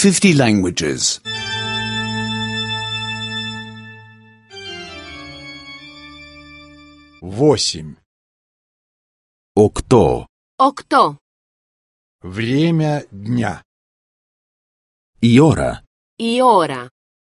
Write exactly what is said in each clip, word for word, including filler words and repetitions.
fifty languages. Восемь. Οκτώ. Οκτώ. Время дня. Η ώρα. Η ώρα.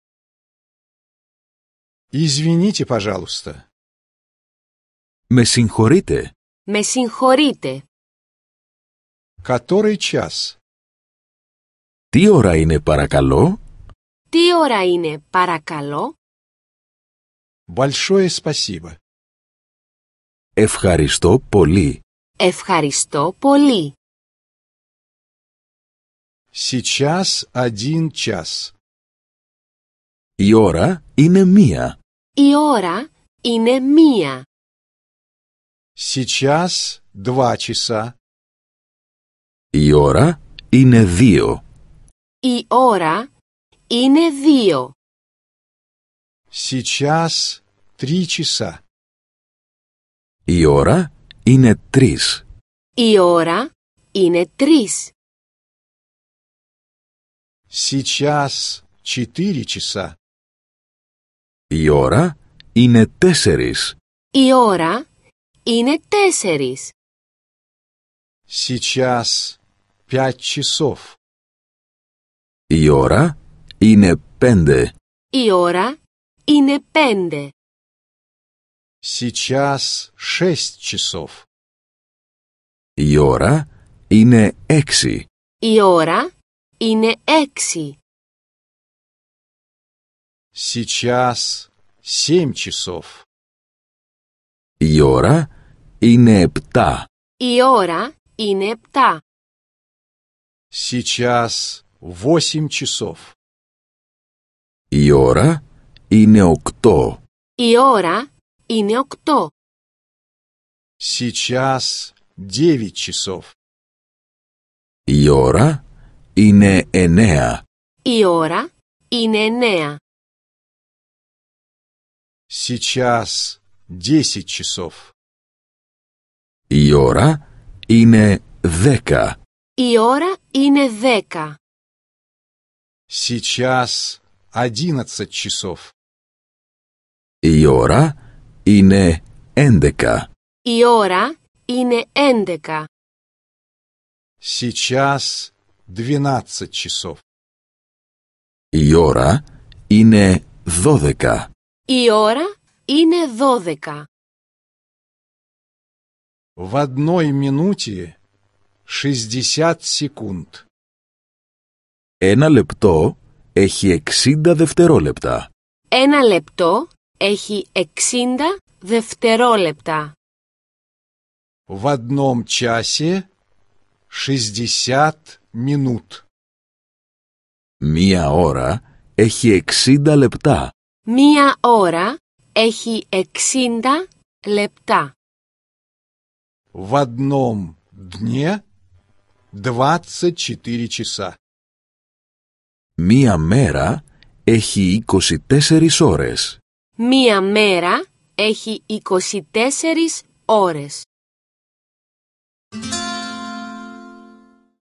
Извините, пожалуйста. Με συγχωρείτε. Με συγχωρείτε. Который час? Τι ώρα είναι παρακαλώ? Τι ώρα είναι, παρακαλώ? Большое спасибо. Ευχαριστώ πολύ. Ευχαριστώ πολύ. Сейчас один час. Η ώρα είναι μία. Η ώρα είναι μία. Сейчас два часа. Η ώρα είναι δύο. Η ώρα είναι δύο. Сейчас три часа. Η ώρα είναι τρεις. Η ώρα είναι τρεις. Сейчас четыре часа. Η ώρα είναι τέσσερις. Η ώρα είναι τέσσερις. Сейчас пять часов. Η ώρα είναι πέντε. Η ώρα είναι πέντε. Сейчас шесть часов. Η ώρα είναι έξι. Η ώρα είναι έξι. Сейчас семь часов. Η ώρα είναι επτά. Η ώρα είναι επτά. Сейчас восемь часов. Η ώρα είναι οκτώ. Η ώρα είναι οκτώ. Сейчас девять часов. Η ώρα είναι εννέα. Η ώρα είναι εννέα. Сейчас десять часов. Η ώρα είναι δέκα. Η ώρα είναι δέκα. Сейчас одиннадцать часов. Η ώρα είναι έντεκα. Η ώρα είναι έντεκα. Сейчас двенадцать часов. Η ώρα είναι δώδεκα. Η ώρα είναι δώδεκα. В одной минуте шестьдесят секунд. Ένα λεπτό έχει εξήντα δευτερόλεπτα. Ένα λεπτό έχει εξήντα δευτερόλεπτα. В одном часе шестьдесят минут. Μία ώρα έχει εξήντα λεπτά. Μία ώρα έχει εξήντα λεπτά. В одном дне двадцать четыре часа. Μία μέρα έχει είκοσι τέσσερις ώρες. Μία μέρα έχει είκοσι τέσσερις ώρες.